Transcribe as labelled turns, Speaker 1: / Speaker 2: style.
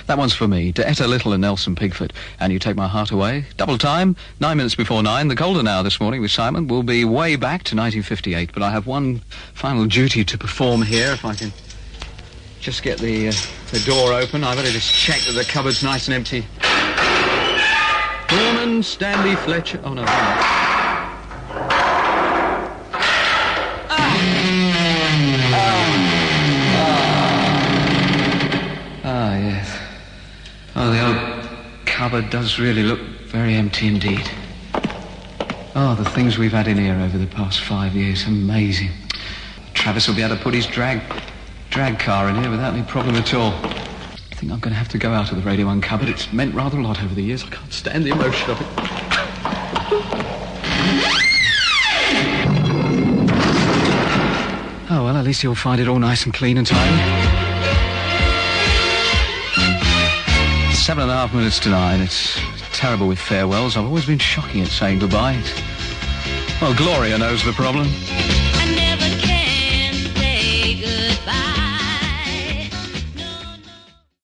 Speaker 1: That one's for me, to Etta Little and Nelson Pigford. And You Take My Heart Away. Double time, 9 minutes before 9. The Golden Hour this morning with Simon will be way back to 1958. But I have one final duty to perform here, if I can just get the door open. I better just check that the cupboard's nice and empty. Norman Stanley Fletcher... Oh, no. Yes. Oh, the old cupboard does really look very empty indeed. Oh, the things we've had in here over the past 5 years. Amazing. Travis will be able to put his drag car in here without any problem at all. I think I'm going to have to go out of the Radio 1 cupboard. It's meant rather a lot over the years. I can't stand the emotion of it. Oh, well, at least you'll find it all nice and clean and tidy. 7.5 minutes to 9. It's terrible with farewells. I've always been shocking at saying goodbye. Well, Gloria knows the problem.